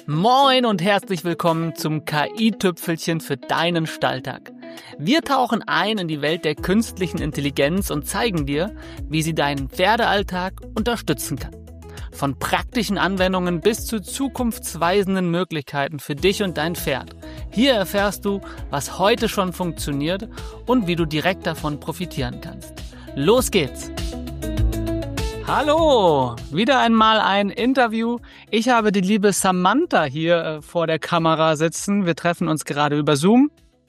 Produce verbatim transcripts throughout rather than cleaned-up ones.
Moin und herzlich willkommen zum K I-Tüpfelchen für deinen Stalltag. Wir tauchen ein in die Welt der künstlichen Intelligenz und zeigen dir, wie sie deinen Pferdealltag unterstützen kann. Von praktischen Anwendungen bis zu zukunftsweisenden Möglichkeiten für dich und dein Pferd. Hier erfährst du, was heute schon funktioniert und wie du direkt davon profitieren kannst. Los geht's! Hallo, wieder einmal ein Interview. Ich habe die liebe Samantha hier äh, vor der Kamera sitzen. Wir treffen uns gerade über Zoom.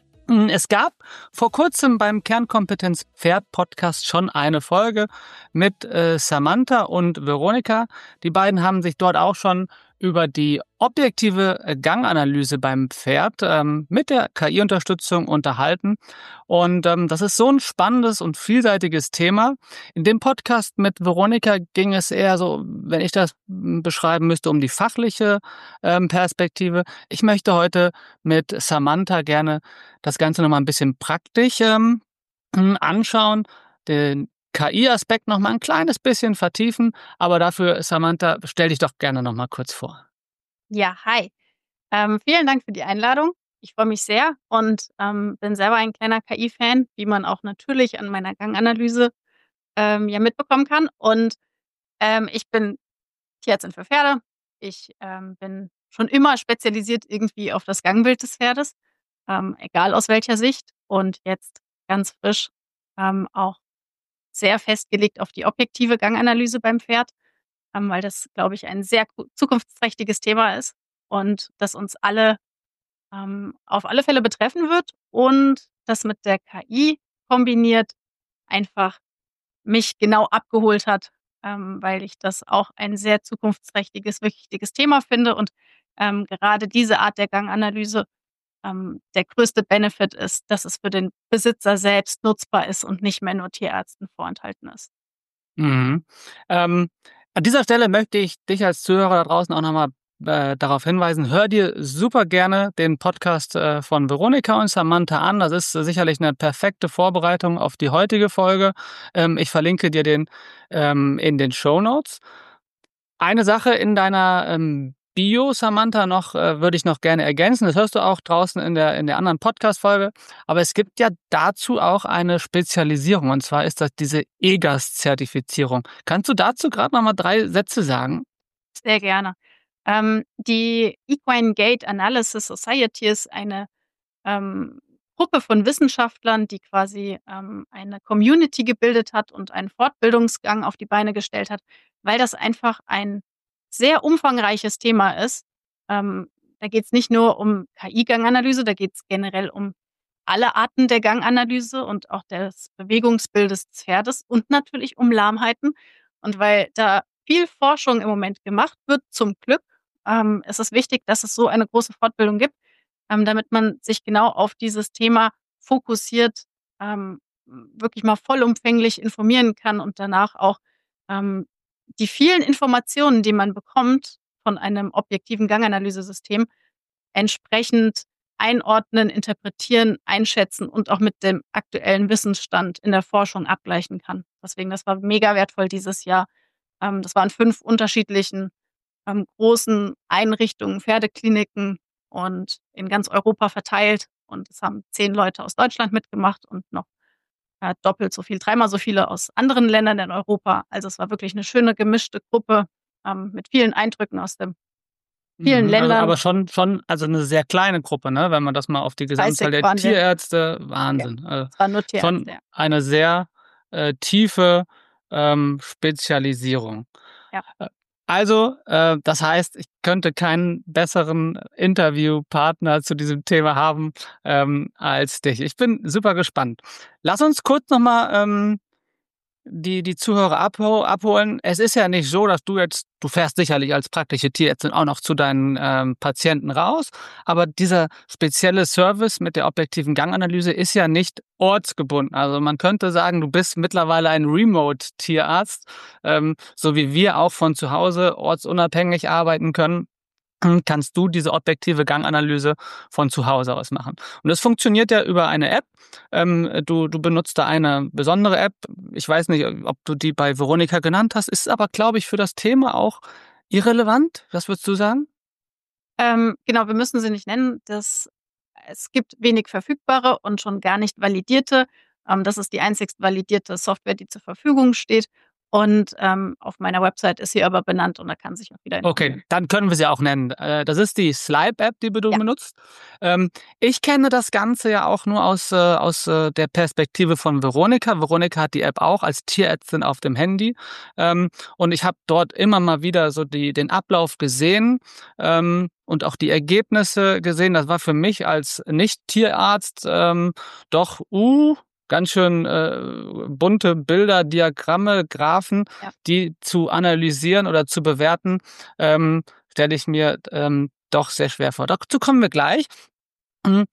Es gab vor kurzem beim Kernkompetenz Pferd Podcast schon eine Folge mit äh, Samantha und Veronika. Die beiden haben sich dort auch schon über die objektive Ganganalyse beim Pferd ähm, mit der K I-Unterstützung unterhalten. Und ähm, das ist so ein spannendes und vielseitiges Thema. In dem Podcast mit Veronika ging es eher so, wenn ich das beschreiben müsste, um die fachliche ähm, Perspektive. Ich möchte heute mit Samantha gerne das Ganze nochmal ein bisschen praktisch ähm, anschauen, den K I-Aspekt noch mal ein kleines bisschen vertiefen, aber dafür, Samantha, stell dich doch gerne noch mal kurz vor. Ja, hi. Ähm, vielen Dank für die Einladung. Ich freue mich sehr und ähm, bin selber ein kleiner K I-Fan, wie man auch natürlich an meiner Ganganalyse ähm, ja mitbekommen kann. Und ähm, ich bin Tierärztin für Pferde. Ich ähm, bin schon immer spezialisiert irgendwie auf das Gangbild des Pferdes, ähm, egal aus welcher Sicht. Und jetzt ganz frisch ähm, auch sehr festgelegt auf die objektive Ganganalyse beim Pferd, ähm, weil das, glaube ich, ein sehr zukunftsträchtiges Thema ist und das uns alle ähm, auf alle Fälle betreffen wird und das mit der K I kombiniert einfach mich genau abgeholt hat, ähm, weil ich das auch ein sehr zukunftsträchtiges, wichtiges Thema finde und ähm, gerade diese Art der Ganganalyse ähm, der größte Benefit ist, dass es für den Besitzer selbst nutzbar ist und nicht mehr nur Tierärzten vorenthalten ist. Mhm. Ähm, an dieser Stelle möchte ich dich als Zuhörer da draußen auch nochmal äh, darauf hinweisen, hör dir super gerne den Podcast äh, von Veronika und Samantha an. Das ist äh, sicherlich eine perfekte Vorbereitung auf die heutige Folge. Ähm, ich verlinke dir den ähm, in den Shownotes. Eine Sache in deiner ähm, Bio, Samantha, noch äh, würde ich noch gerne ergänzen. Das hörst du auch draußen in der in der anderen Podcast-Folge. Aber es gibt ja dazu auch eine Spezialisierung, und zwar ist das diese E G A S-Zertifizierung. Kannst du dazu gerade noch mal drei Sätze sagen? Sehr gerne. Ähm, die Equine Gait Analysis Society ist eine ähm, Gruppe von Wissenschaftlern, die quasi ähm, eine Community gebildet hat und einen Fortbildungsgang auf die Beine gestellt hat, weil das einfach ein sehr umfangreiches Thema ist. Ähm, da geht es nicht nur um K I-Ganganalyse, da geht es generell um alle Arten der Ganganalyse und auch des Bewegungsbildes des Pferdes und natürlich um Lahmheiten. Und weil da viel Forschung im Moment gemacht wird, zum Glück, ähm, ist es wichtig, dass es so eine große Fortbildung gibt, ähm, damit man sich genau auf dieses Thema fokussiert, ähm, wirklich mal vollumfänglich informieren kann und danach auch ähm, die vielen Informationen, die man bekommt von einem objektiven Ganganalysesystem, entsprechend einordnen, interpretieren, einschätzen und auch mit dem aktuellen Wissensstand in der Forschung abgleichen kann. Deswegen, das war mega wertvoll dieses Jahr. Ähm, das waren fünf unterschiedlichen ähm, großen Einrichtungen, Pferdekliniken und in ganz Europa verteilt. Und es haben zehn Leute aus Deutschland mitgemacht und noch äh, doppelt so viel, dreimal so viele aus anderen Ländern in Europa. Also es war wirklich eine schöne gemischte Gruppe ähm, mit vielen Eindrücken aus den vielen Mhm, also Ländern. aber schon schon also eine sehr kleine Gruppe, ne, wenn man das mal auf die Gesamtzahl dreißig der waren wir. Tierärzte Ja, Wahnsinn. Also, es waren nur schon Tierärzte, ja. eine sehr, äh, tiefe, ähm, Spezialisierung. Ja. Äh, also, äh, das heißt, ich könnte keinen besseren Interviewpartner zu diesem Thema haben, ähm, als dich. Ich bin super gespannt. Lass uns kurz noch mal, ähm die die Zuhörer abho abholen. Es ist ja nicht so, dass du jetzt du fährst sicherlich als praktische Tierärztin auch noch zu deinen, ähm, Patienten raus, aber dieser spezielle Service mit der objektiven Ganganalyse ist ja nicht ortsgebunden. Also, man könnte sagen, du bist mittlerweile ein Remote-Tierarzt, ähm, so wie wir auch von zu Hause ortsunabhängig arbeiten können, kannst du diese objektive Ganganalyse von zu Hause aus machen. Und das funktioniert ja über eine App. Ähm, du, du benutzt da eine besondere App. Ich weiß nicht, ob du die bei Veronika genannt hast, ist aber, glaube ich, für das Thema auch irrelevant. Was würdest du sagen? Ähm, genau, wir müssen sie nicht nennen. Das es gibt wenig verfügbare und schon gar nicht validierte. Ähm, das ist die einzigst validierte Software, die zur Verfügung steht. Und, ähm, auf meiner Website ist sie aber benannt und da kann sich auch jeder informieren. Okay, dann können wir sie auch nennen. Äh, das ist die Slipe-App, die du Ja. benutzt. Ähm, ich kenne das Ganze ja auch nur aus, äh, aus äh, der Perspektive von Veronika. Veronika hat die App auch als Tierärztin auf dem Handy. Ähm, und ich habe dort immer mal wieder so die, den Ablauf gesehen ähm, und auch die Ergebnisse gesehen. Das war für mich als Nicht-Tierarzt ähm, doch, uh, ganz schön äh, bunte Bilder, Diagramme, Graphen, Ja. die zu analysieren oder zu bewerten, ähm, stelle ich mir ähm, doch sehr schwer vor. Dazu kommen wir gleich. Hm,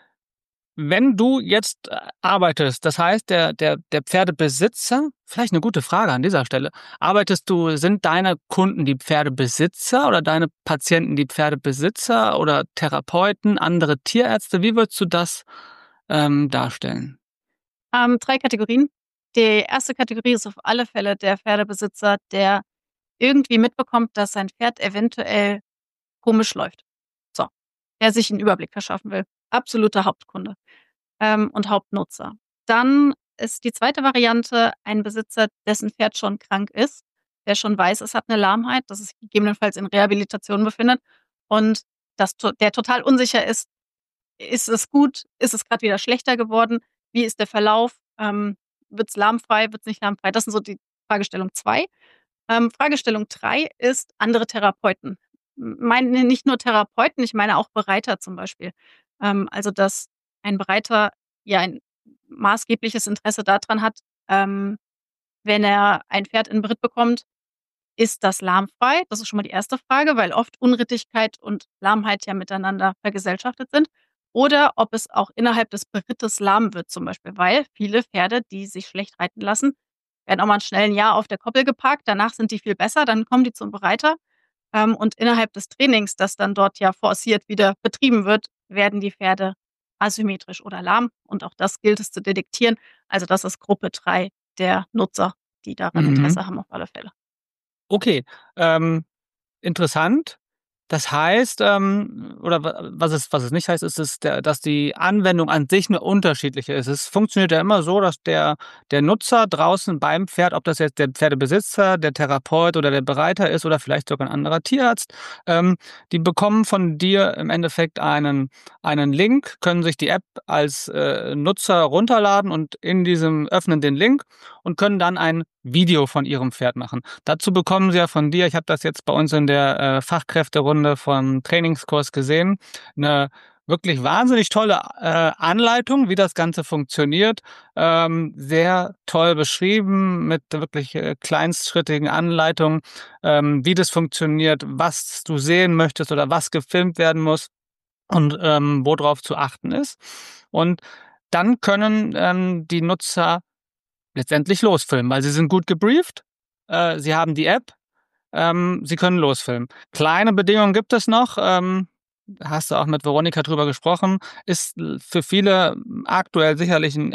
Wenn du jetzt äh, arbeitest, das heißt, der, der, der Pferdebesitzer, vielleicht eine gute Frage an dieser Stelle, arbeitest du, sind deine Kunden die Pferdebesitzer oder deine Patienten die Pferdebesitzer oder Therapeuten, andere Tierärzte? Wie würdest du das ähm, darstellen? Ähm, drei Kategorien. Die erste Kategorie ist auf alle Fälle der Pferdebesitzer, der irgendwie mitbekommt, dass sein Pferd eventuell komisch läuft. So, der sich 'n Überblick verschaffen will. Absoluter Hauptkunde, ähm, und Hauptnutzer. Dann ist die zweite Variante ein Besitzer, dessen Pferd schon krank ist, der schon weiß, es hat 'ne Lahmheit, das es gegebenenfalls in Rehabilitation befindet und das to der total unsicher ist: Ist es gut? Ist es grad wieder schlechter geworden? Wie ist der Verlauf? Ähm, wird's lahmfrei, wird's nicht lahmfrei? Das sind so die Fragestellung zwei. Ähm, Fragestellung drei ist andere Therapeuten. M meine nicht nur Therapeuten, ich meine auch Bereiter zum Beispiel. Ähm, also, dass ein Bereiter ja ein maßgebliches Interesse da dran hat, ähm, wenn er ein Pferd in Beritt bekommt, ist das lahmfrei? Das ist schon mal die erste Frage, weil oft Unrittigkeit und Lahmheit ja miteinander vergesellschaftet sind. Oder ob es auch innerhalb des Berittes lahm wird zum Beispiel, weil viele Pferde, die sich schlecht reiten lassen, werden auch mal schnell 'n Jahr auf der Koppel geparkt, danach sind die viel besser, dann kommen die zum Bereiter. Ähm, und innerhalb des Trainings, das dann dort ja forciert wieder betrieben wird, werden die Pferde asymmetrisch oder lahm und auch das gilt es zu detektieren. Also, das ist Gruppe drei der Nutzer, die daran Mhm. Interesse haben auf alle Fälle. Okay, ähm, interessant. Das heißt, ähm, oder wa was es was es nicht heißt, ist es der dass die Anwendung an sich 'ne unterschiedliche ist. Es funktioniert ja immer so, dass der der Nutzer draußen beim Pferd, ob das jetzt der Pferdebesitzer, der Therapeut oder der Bereiter ist oder vielleicht sogar 'n anderer Tierarzt, ähm, die bekommen von dir im Endeffekt einen einen Link, können sich die App als, äh, Nutzer runterladen und in diesem öffnen den Link und können dann ein Video von ihrem Pferd machen. Dazu bekommen sie ja von dir, ich habe das jetzt bei uns in der, äh, Fachkräfterunde vom Trainingskurs gesehen, 'ne wirklich wahnsinnig tolle, äh, Anleitung, wie das Ganze funktioniert. Ähm, sehr toll beschrieben mit wirklich, äh, kleinstschrittigen Anleitungen, ähm, wie das funktioniert, was du sehen möchtest oder was gefilmt werden muss und, ähm, wo drauf zu achten ist. Und dann können, ähm, die Nutzer letztendlich losfilmen, weil sie sind gut gebrieft, äh, sie haben die App, ähm, sie können losfilmen. Kleine Bedingungen gibt es noch, ähm, hast du auch mit Veronika drüber gesprochen, ist l für viele aktuell sicherlich 'n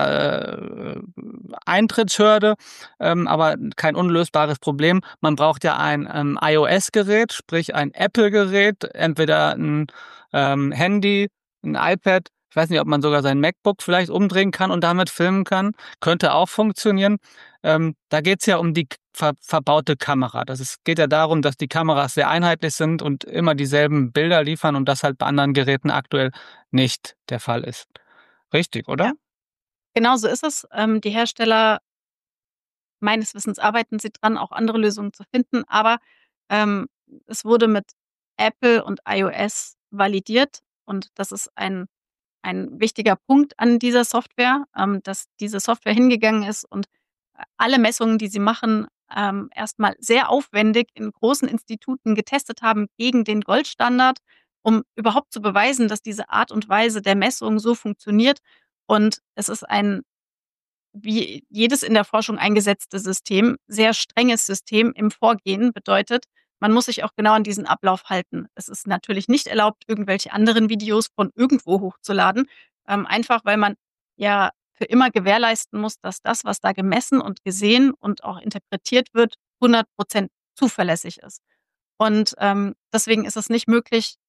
erster, äh, Eintrittshürde, ähm, aber kein unlösbares Problem. Man braucht ja ein, ähm, iOS-Gerät, sprich ein Apple-Gerät, entweder 'n, ähm, Handy, 'n iPad. Ich weiß nicht, ob man sogar sein MacBook vielleicht umdrehen kann und damit filmen kann. Könnte auch funktionieren. Ähm, da geht's ja um die k ver verbaute Kamera. Das ist geht ja darum, dass die Kameras sehr einheitlich sind und immer dieselben Bilder liefern und das halt bei anderen Geräten aktuell nicht der Fall ist. Richtig, oder? Ja, genau so ist es. Ähm, die Hersteller meines Wissens arbeiten sie dran, auch andere Lösungen zu finden, aber, ähm, es wurde mit Apple und iOS validiert und das ist ein ein wichtiger Punkt an dieser Software, ähm, dass diese Software hingegangen ist und a alle Messungen, die sie machen, ähm, erst mal sehr aufwendig in großen Instituten getestet haben gegen den Goldstandard, um überhaupt zu beweisen, dass diese Art und Weise der Messung so funktioniert. Und es ist ein wie jedes in der Forschung eingesetzte System, sehr strenges System im Vorgehen, bedeutet, man muss sich auch genau an diesen Ablauf halten. Es ist natürlich nicht erlaubt, irgendwelche anderen Videos von irgendwo hochzuladen, ähm, einfach weil man ja für immer gewährleisten muss, dass das, was da gemessen und gesehen und auch interpretiert wird, hundert Prozent zuverlässig ist. Und, ähm, deswegen ist es nicht möglich,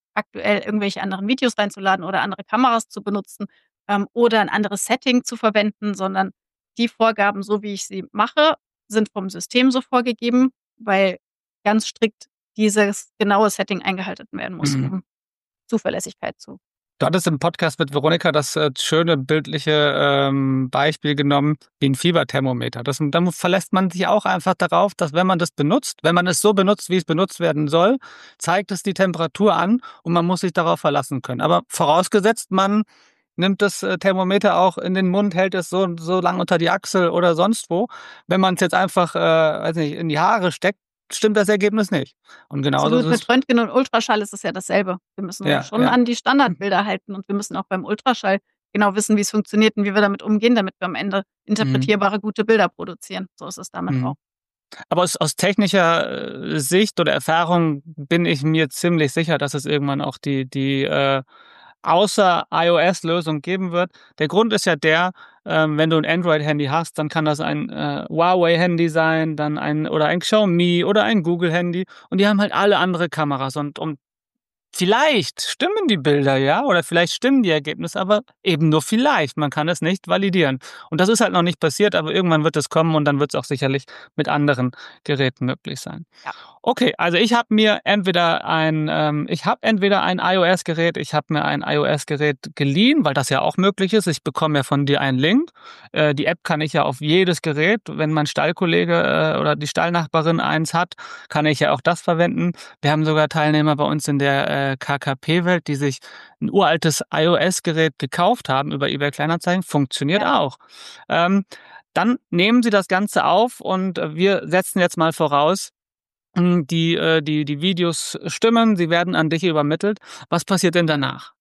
aktuell irgendwelche anderen Videos reinzuladen oder andere Kameras zu benutzen ähm, oder ein anderes Setting zu verwenden, sondern die Vorgaben, so wie ich sie mache, sind vom System so vorgegeben, weil ganz strikt dieses genaue Setting eingehalten werden muss, Mhm. um Zuverlässigkeit zu. Du hattest im Podcast mit Veronika das äh, schöne bildliche ähm, Beispiel genommen wie ein Fieberthermometer. Das, dann verlässt man sich auch einfach darauf, dass wenn man das benutzt, wenn man es so benutzt, wie es benutzt werden soll, zeigt es die Temperatur an und man muss sich darauf verlassen können. Aber vorausgesetzt, man nimmt das äh, Thermometer auch in den Mund, hält es so, so lang unter die Achsel oder sonst wo. Wenn man es jetzt einfach, äh, weiß nicht, in die Haare steckt, stimmt das Ergebnis nicht. Und genauso ist Absolut, es. mit Röntgen und Ultraschall ist es ja dasselbe. Wir müssen uns Ja, schon ja. an die Standardbilder halten und wir müssen auch beim Ultraschall genau wissen, wie es funktioniert und wie wir damit umgehen, damit wir am Ende Mhm. interpretierbare, gute Bilder produzieren. So ist es damit auch. Mhm. Aber aus, aus technischer äh, Sicht oder Erfahrung bin ich mir ziemlich sicher, dass es irgendwann auch die, die äh, außer iOS-Lösung geben wird. Der Grund ist ja der, ähm, wenn du ein Android-Handy hast, dann kann das ein äh, Huawei-Handy sein, dann ein oder ein Xiaomi oder ein Google-Handy und die haben halt alle andere Kameras und um vielleicht stimmen die Bilder, ja, oder vielleicht stimmen die Ergebnisse, aber eben nur vielleicht. Man kann es nicht validieren. Und das ist halt noch nicht passiert, aber irgendwann wird es kommen und dann wird es auch sicherlich mit anderen Geräten möglich sein. Ja. Okay, also ich habe mir entweder ein, ähm, ich habe entweder ein iOS-Gerät, ich habe mir ein iOS-Gerät geliehen, weil das ja auch möglich ist. Ich bekomme ja von dir einen Link. Äh, die App kann ich ja auf jedes Gerät, wenn mein Stallkollege äh, oder die Stallnachbarin eins hat, kann ich ja auch das verwenden. Wir haben sogar Teilnehmer bei uns in der äh, K K P-Welt, die sich ein uraltes iOS-Gerät gekauft haben über eBay Kleinanzeigen. Funktioniert Ja. auch. Ähm, dann nehmen Sie das Ganze auf und äh, wir setzen jetzt mal voraus, hm, die, äh, die, die Videos stimmen, sie werden an dich übermittelt. Was passiert denn danach?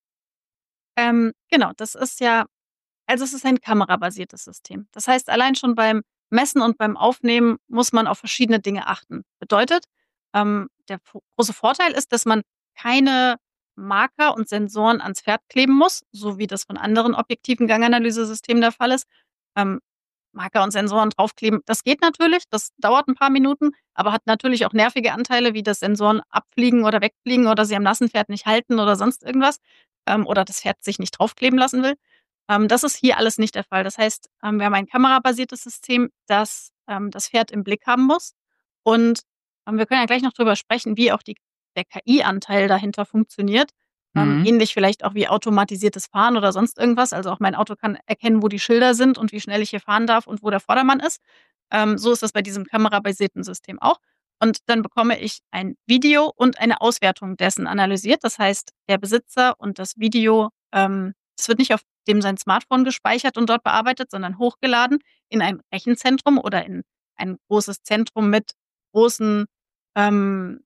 Ähm, genau, das ist ja also es ist ein kamerabasiertes System. Das heißt, allein schon beim Messen und beim Aufnehmen muss man auf verschiedene Dinge achten. Bedeutet, ähm, der vo große Vorteil ist, dass man keine Marker und Sensoren ans Pferd kleben muss, so wie das von anderen objektiven Ganganalysesystemen der Fall ist. Ähm, Marker und Sensoren draufkleben, das geht natürlich, das dauert ein paar Minuten, aber hat natürlich auch nervige Anteile, wie dass Sensoren abfliegen oder wegfliegen oder sie am nassen Pferd nicht halten oder sonst irgendwas, ähm, oder das Pferd sich nicht draufkleben lassen will. Ähm, das ist hier alles nicht der Fall. Das heißt, ähm, wir haben ein kamerabasiertes System, das ähm, das Pferd im Blick haben muss. Und ähm, wir können ja gleich noch drüber sprechen, wie auch die, der K I-Anteil dahinter funktioniert. Ähm, Mhm. ähnlich vielleicht auch wie automatisiertes Fahren oder sonst irgendwas. Also auch mein Auto kann erkennen, wo die Schilder sind und wie schnell ich hier fahren darf und wo der Vordermann ist. Ähm, so ist das bei diesem kamerabasierten System auch. Und dann bekomme ich ein Video und eine Auswertung dessen analysiert. Das heißt, der Besitzer und das Video, ähm, das wird nicht auf dem sein Smartphone gespeichert und dort bearbeitet, sondern hochgeladen in ein Rechenzentrum oder in ein großes Zentrum mit großen ähm,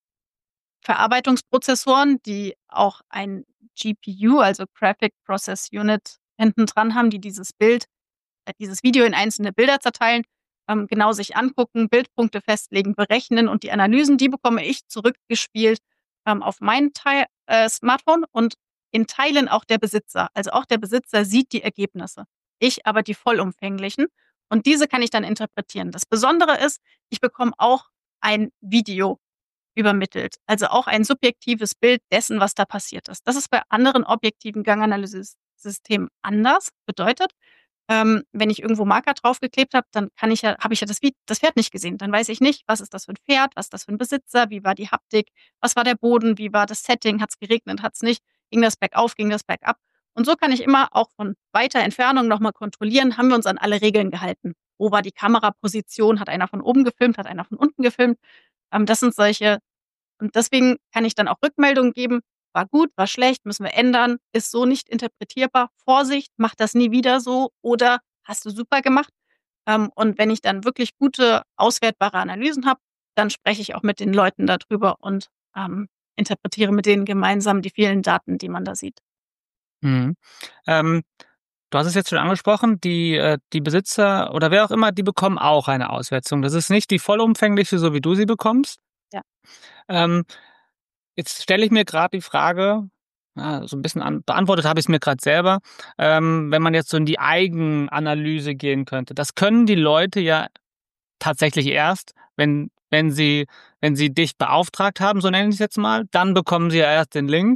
Verarbeitungsprozessoren, die auch ein G P U, also Graphic Process Unit, hinten dran haben, die dieses Bild, äh, dieses Video in einzelne Bilder zerteilen, ähm, genau sich angucken, Bildpunkte festlegen, berechnen und die Analysen, die bekomme ich zurückgespielt ähm, auf mein Teil, äh, Smartphone und in Teilen auch der Besitzer. Also auch der Besitzer sieht die Ergebnisse. Ich aber die vollumfänglichen. Und diese kann ich dann interpretieren. Das Besondere ist, ich bekomme auch ein Video übermittelt. Also auch ein subjektives Bild dessen, was da passiert ist. Das ist bei anderen objektiven Ganganalysesystemen anders. Bedeutet, ähm, wenn ich irgendwo Marker draufgeklebt habe, dann kann ich ja, habe ich ja das, das Pferd nicht gesehen. Dann weiß ich nicht, was ist das für ein Pferd, was ist das für ein Besitzer, wie war die Haptik, was war der Boden, wie war das Setting, hat es geregnet, hat es nicht, ging das bergauf, ging das bergab. Und so kann ich immer auch von weiter Entfernung nochmal kontrollieren, haben wir uns an alle Regeln gehalten. Wo war die Kameraposition? Hat einer von oben gefilmt, hat einer von unten gefilmt? Ähm, das sind solche, und deswegen kann ich dann auch Rückmeldungen geben, war gut, war schlecht, müssen wir ändern, ist so nicht interpretierbar, Vorsicht, mach das nie wieder so oder hast du super gemacht. Ähm, und wenn ich dann wirklich gute, auswertbare Analysen habe, dann spreche ich auch mit den Leuten darüber und ähm, interpretiere mit denen gemeinsam die vielen Daten, die man da sieht. Mhm. Ähm, du hast es jetzt schon angesprochen, die, äh, die Besitzer oder wer auch immer, die bekommen auch eine Auswertung. Das ist nicht die vollumfängliche, so wie du sie bekommst. Ja. Ähm, Jetzt stelle ich mir gerade die Frage, ja, so ein bisschen an, beantwortet habe ich es mir gerade selber, ähm, wenn man jetzt so in die Eigenanalyse gehen könnte. Das können die Leute ja tatsächlich erst, wenn, wenn sie, wenn sie dich beauftragt haben, so nenne ich es jetzt mal, dann bekommen sie ja erst den Link.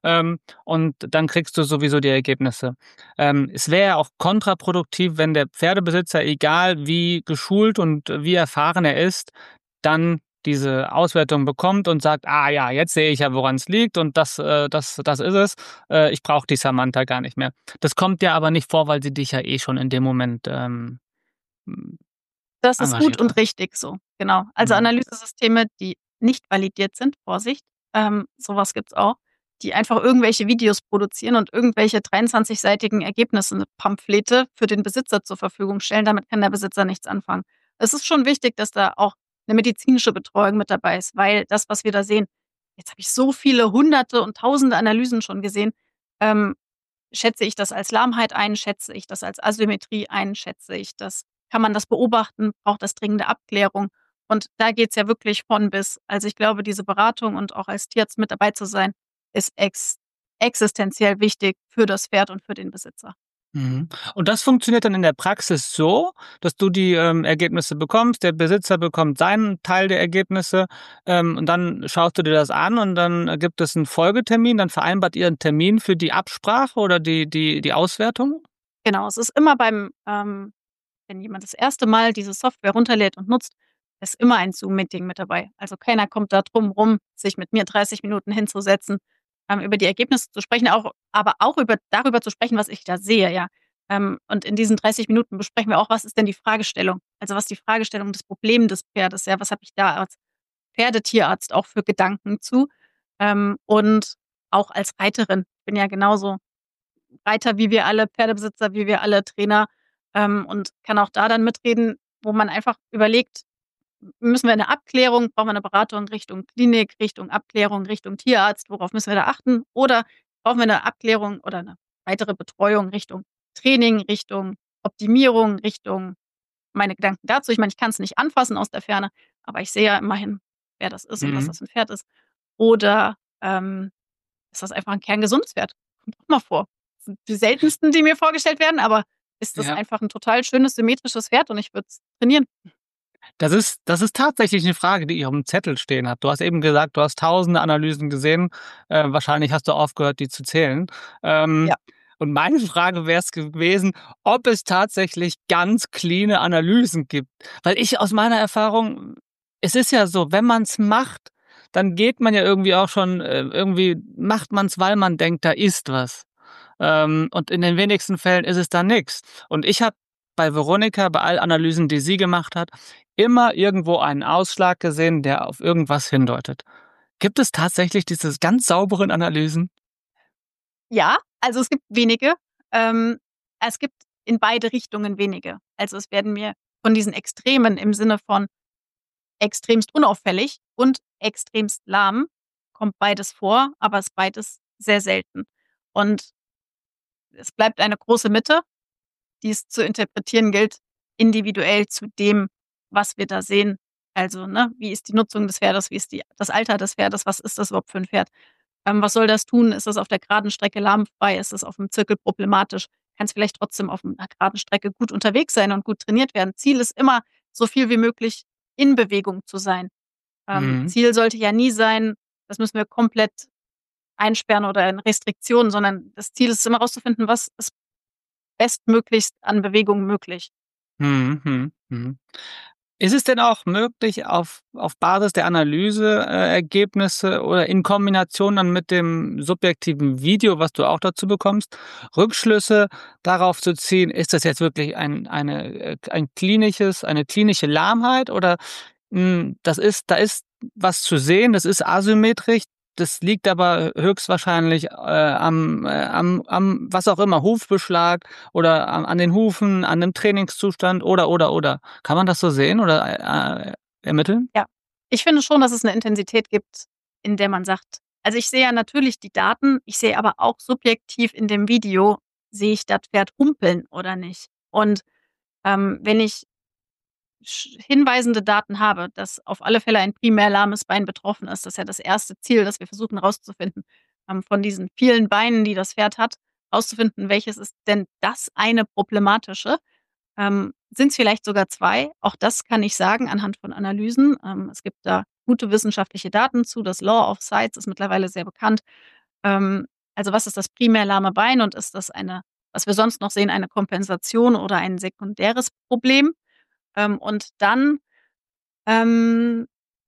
ähm, und dann kriegst du sowieso die Ergebnisse. Ähm, es wäre ja auch kontraproduktiv, wenn der Pferdebesitzer, egal wie geschult und wie erfahren er ist, dann diese Auswertung bekommt und sagt: „Ah ja, jetzt sehe ich ja, woran es liegt und das äh, das das ist es. Äh, ich brauche die Samantha gar nicht mehr.“ Das kommt ja aber nicht vor, weil sie dich ja eh schon in dem Moment, ähm, hm, Das ist gut engagiert und hat. richtig so, genau. Also, Mhm. Analysesysteme, die nicht validiert sind, Vorsicht, ähm, so was gibt's auch, die einfach irgendwelche Videos produzieren und irgendwelche dreiundzwanzigseitigen Ergebnisse, Pamphlete für den Besitzer zur Verfügung stellen. Damit kann der Besitzer nichts anfangen. Es ist schon wichtig, dass da auch 'ne medizinische Betreuung mit dabei ist, weil das, was wir da sehen jetzt habe ich so viele Hunderte und Tausende Analysen schon gesehen. Ähm, schätze ich das als Lahmheit ein? Schätze ich das als Asymmetrie ein? Schätze ich das kann man das beobachten? Braucht das dringende Abklärung? Und da geht's ja wirklich von bis. Also, ich glaube, diese Beratung und auch als Tierarzt mit dabei zu sein, ist ex existenziell wichtig für das Pferd und für den Besitzer. Mhm. Und das funktioniert dann in der Praxis so, dass du die, ähm, Ergebnisse bekommst, der Besitzer bekommt seinen Teil der Ergebnisse, ähm, und dann schaust du dir das an und dann gibt es 'n Folgetermin, dann vereinbart ihr 'n Termin für die Absprache oder die die die Auswertung? Genau, es ist immer beim ähm, wenn jemand das erste Mal diese Software runterlädt und nutzt, ist immer ein Zoom-Meeting mit dabei. Also, keiner kommt da drum rum, sich mit mir dreißig Minuten hinzusetzen, ähm, über die Ergebnisse zu sprechen, auch aber auch über darüber zu sprechen, was ich da sehe, ja. Ähm, und in diesen dreißig Minuten besprechen wir auch: „Was ist denn die Fragestellung?“ Also, was ist die Fragestellung, das Problem des Pferdes, ja? Was habe ich da als Pferdetierarzt auch für Gedanken zu? Ähm, und auch als Reiterin. Bin ja genauso Reiter wie wir alle, Pferdebesitzer wie wir alle, Trainer, ähm, und kann auch da dann mitreden, wo man einfach überlegt: „M müssen wir 'ne Abklärung brauchen wir 'ne Beratung Richtung Klinik, Richtung Abklärung, Richtung Tierarzt? Worauf müssen wir da achten? Oder brauchen wir 'ne Abklärung oder 'ne weitere Betreuung Richtung Training, Richtung Optimierung, Richtung“ meine Gedanken dazu. Ich meine, ich kann's nicht anfassen aus der Ferne, aber ich sehe ja immerhin, wer das ist und was Mhm. das für 'n Pferd ist. Oder, ähm, ist das einfach 'n kerngesundes Pferd? Kommt auch mal vor. Sind die seltensten, die mir vorgestellt werden, aber ist das Ja. einfach 'n total schönes, symmetrisches Pferd und ich würde es trainieren. Das ist das ist tatsächlich 'ne Frage, die ich aufm Zettel stehen habe. Du hast eben gesagt, du hast tausende Analysen gesehen. Äh, wahrscheinlich hast du aufgehört, die zu zählen. Ähm, Ja. und meine Frage wäre es gewesen, ob es tatsächlich ganz cleane Analysen gibt. Weil ich aus meiner Erfahrung es ist ja so, wenn man's macht, dann geht man ja irgendwie auch schon äh, irgendwie macht man's, weil man denkt, da ist was. Ähm, und in den wenigsten Fällen ist es dann nix. Und ich habe bei Veronika, bei allen Analysen, die sie gemacht hat, immer irgendwo einen Ausschlag gesehen, der auf irgendwas hindeutet. Gibt es tatsächlich diese ganz sauberen Analysen? Ja, also, es gibt wenige. Ähm, es gibt in beide Richtungen wenige. Also, es werden mir von diesen Extremen im Sinne von extremst unauffällig und extremst lahm kommt beides vor, aber ist beides sehr selten. Und es bleibt eine große Mitte, die es zu interpretieren gilt, individuell zu dem, was wir da sehen. Also, ne, wie ist die Nutzung des Pferdes? Wie ist die das Alter des Pferdes? Was ist das überhaupt für 'n Pferd? Ähm, was soll das tun? Ist das auf der geraden Strecke lahmfrei? Ist es auf'm Zirkel problematisch? Kann's vielleicht trotzdem auf 'ner geraden Strecke gut unterwegs sein und gut trainiert werden? Ziel ist immer, so viel wie möglich in Bewegung zu sein. Ähm, Mhm. Ziel sollte ja nie sein, das müssen wir komplett einsperren oder in Restriktionen, sondern das Ziel ist immer rauszufinden, was ist bestmöglichst an Bewegung möglich. Mhm, mhm, mhm. Ist es denn auch möglich, auf auf Basis der Analyse äh, Ergebnisse oder in Kombination dann mit dem subjektiven Video, was du auch dazu bekommst, Rückschlüsse darauf zu ziehen, ist das jetzt wirklich ein eine äh, ein klinisches eine klinische Lahmheit oder, hm, das ist da ist was zu sehen, das ist asymmetrisch, das liegt aber höchstwahrscheinlich, äh, am äh, am am was auch immer, Hufbeschlag oder a an den Hufen, an dem Trainingszustand oder, oder, oder. Kann man das so sehen oder, äh, äh, ermitteln? Ja. Ich finde schon, dass es 'ne Intensität gibt, in der man sagt also, ich sehe ja natürlich die Daten, ich sehe aber auch subjektiv in dem Video, sehe ich das Pferd humpeln oder nicht? Und, ähm, wenn ich sch hinweisende Daten habe, dass auf alle Fälle ein primär lahmes Bein betroffen ist, das ist ja das erste Ziel, das wir versuchen rauszufinden, ähm, von diesen vielen Beinen, die das Pferd hat, rauszufinden, welches ist denn das eine problematische? Ähm, sind's vielleicht sogar zwei? Auch das kann ich sagen anhand von Analysen. Ähm, es gibt da gute wissenschaftliche Daten zu. Das Law of Sight ist mittlerweile sehr bekannt. Ähm Also, was ist das primär lahme Bein und ist das eine, was wir sonst noch sehen, eine Kompensation oder ein sekundäres Problem? Ähm, und dann, ähm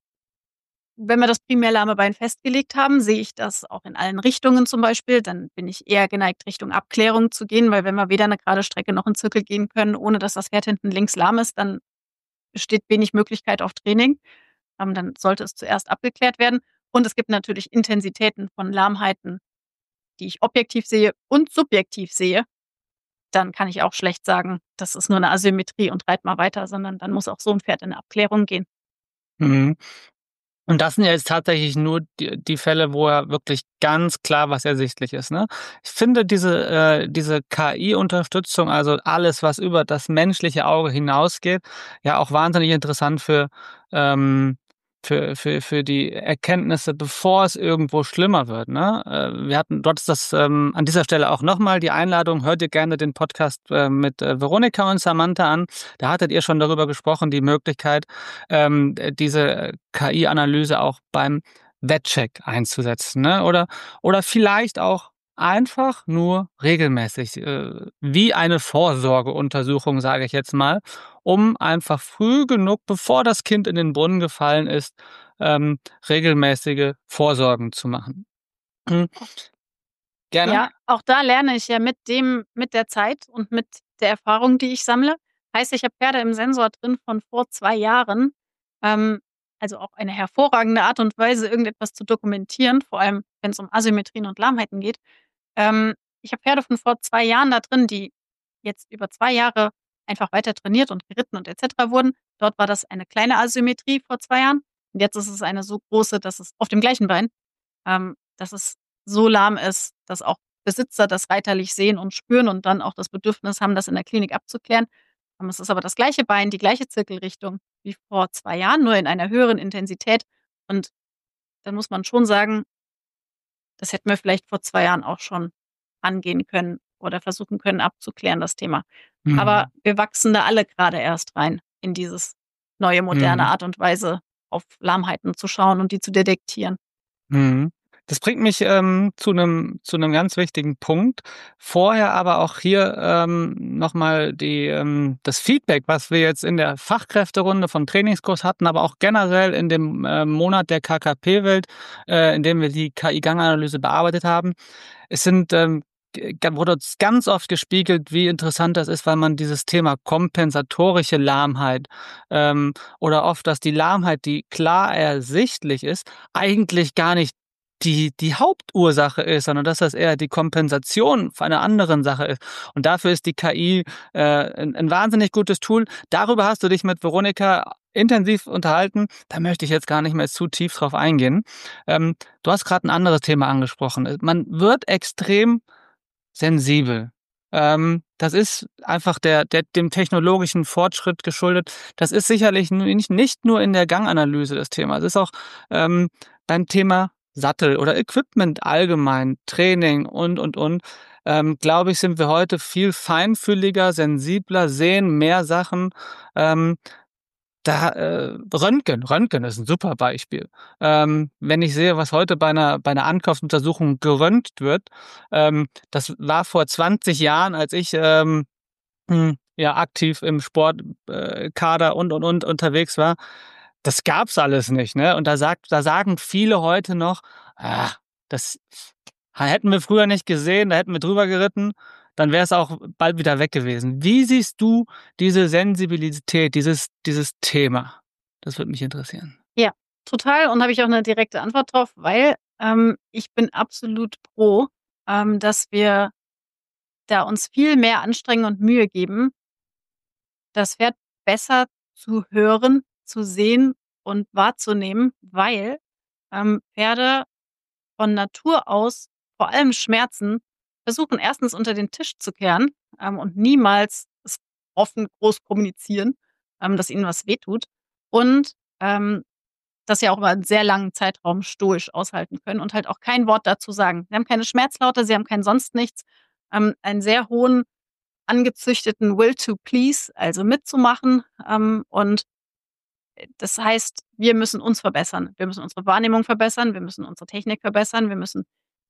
wenn wir das primär lahme Bein festgelegt haben, sehe ich das auch in allen Richtungen zum Beispiel. Dann bin ich eher geneigt, Richtung Abklärung zu gehen, weil wenn wir weder eine gerade Strecke noch 'n Zirkel gehen können, ohne dass das Pferd hinten links lahm ist, dann besteht wenig Möglichkeit auf Training. Ähm, dann sollte es zuerst abgeklärt werden. Und es gibt natürlich Intensitäten von Lahmheiten, die ich objektiv sehe und subjektiv sehe. Dann kann ich auch schlecht sagen, das ist nur 'ne Asymmetrie und reit mal weiter, sondern dann muss auch so 'n Pferd in 'ne Abklärung gehen. Mhm. Und das sind ja jetzt tatsächlich nur die die Fälle, wo ja wirklich ganz klar was ersichtlich ist, ne? Ich finde diese äh, diese K I-Unterstützung, also alles, was über das menschliche Auge hinausgeht, ja auch wahnsinnig interessant für, ähm für für für die Erkenntnisse, bevor es irgendwo schlimmer wird, ne? Äh, wir hatten dort ist das, ähm an dieser Stelle auch noch mal die Einladung, hört ihr gerne den Podcast, äh, mit, äh, Veronika und Samantha an. Da hattet ihr schon darüber gesprochen, die Möglichkeit, ähm, äh, diese K I-Analyse auch beim Vet-Check einzusetzen, ne? Oder oder vielleicht auch einfach nur regelmäßig, äh, wie eine Vorsorgeuntersuchung, sage ich jetzt mal, um einfach früh genug, bevor das Kind in den Brunnen gefallen ist, ähm, regelmäßige Vorsorgen zu machen. Mhm. Gerne. Ja, auch da lerne ich ja mit dem mit der Zeit und mit der Erfahrung, die ich sammle. Heißt, ich habe Pferde im Sensor drin von vor zwei Jahren. Ähm, also auch eine hervorragende Art und Weise, irgendetwas zu dokumentieren, vor allem wenn's um Asymmetrien und Lahmheiten geht. Ähm, ich habe Pferde von vor zwei Jahren da drin, die jetzt über zwei Jahre einfach weiter trainiert und geritten und et cetera wurden. Dort war das eine kleine Asymmetrie vor zwei Jahren und jetzt ist es eine so große, dass es auf dem gleichen Bein, ähm, dass es so lahm ist, dass auch Besitzer das reiterlich sehen und spüren und dann auch das Bedürfnis haben, das in der Klinik abzuklären. Ähm, es ist aber das gleiche Bein, die gleiche Zirkelrichtung wie vor zwei Jahren, nur in einer höheren Intensität. Und dann muss man schon sagen das hätten wir vielleicht vor zwei Jahren auch schon angehen können oder versuchen können abzuklären, das Thema. Aber Mhm. wir wachsen da alle grade erst rein in dieses neue moderne Mhm. Art und Weise, auf Lahmheiten zu schauen und die zu detektieren. Mhm. Das bringt mich, ähm, zu 'nem zu 'nem ganz wichtigen Punkt. Vorher aber auch hier, ähm, noch mal die ähm, das Feedback, was wir jetzt in der Fachkräfterunde vom Trainingskurs hatten, aber auch generell in dem, ähm, Monat der K K P-Welt, äh, in dem wir die K I-Ganganalyse bearbeitet haben. Es sind, ähm, g ga wurde uns ganz oft gespiegelt, wie interessant das ist, weil man dieses Thema kompensatorische Lahmheit, ähm, oder oft, dass die Lahmheit, die klar ersichtlich ist, eigentlich gar nicht die die Hauptursache ist, sondern dass das eher die Kompensation von einer anderen Sache ist. Und dafür ist die K I, äh, 'n 'n wahnsinnig gutes Tool. Darüber hast du dich mit Veronika intensiv unterhalten. Da möchte ich jetzt gar nicht mehr zu tief drauf eingehen. Ähm, du hast grad 'n anderes Thema angesprochen. Äh, man wird extrem sensibel. Ähm, das ist einfach der der dem technologischen Fortschritt geschuldet. Das ist sicherlich nu nicht nicht nur in der Ganganalyse das Thema. Es ist auch, ähm, beim Thema Sattel oder Equipment allgemein, Training und, und, und. Ähm, glaube ich, sind wir heute viel feinfühliger, sensibler, sehen mehr Sachen. Ähm, da, äh Röntgen Röntgen ist 'n super Beispiel. Ähm, wenn ich sehe, was heute bei 'ner bei 'ner Ankaufsuntersuchung geröntgt wird, ähm, das war vor zwanzig Jahren, als ich, ähm, hm, ja, aktiv im Sport äh, Kader und, und, und unterwegs war. Das gab's alles nicht, ne? Und da sagt da sagen viele heute noch: „Ach, das hätten wir früher nicht gesehen, da hätten wir drüber geritten, dann wäre es auch bald wieder weg gewesen.“ Wie siehst du diese Sensibilität, dieses dieses Thema? Das würde mich interessieren. Ja, total und habe ich auch 'ne direkte Antwort drauf, weil, ähm, ich bin absolut pro, ähm, dass wir da uns viel mehr anstrengen und Mühe geben das Pferd besser zu hören, zu sehen und wahrzunehmen, weil, ähm, Pferde von Natur aus vor allem Schmerzen versuchen erstens unter den Tisch zu kehren, ähm, und niemals es offen groß kommunizieren, ähm, dass ihnen was wehtut und, ähm, das ja auch über 'n sehr langen Zeitraum stoisch aushalten können und halt auch kein Wort dazu sagen. Sie haben keine Schmerzlaute, sie haben kein sonst nichts, ähm, einen sehr hohen angezüchteten Will to please, also mitzumachen, ähm, und, äh, das heißt, wir müssen uns verbessern. Wir müssen unsere Wahrnehmung verbessern, wir müssen unsere Technik verbessern, wir müssen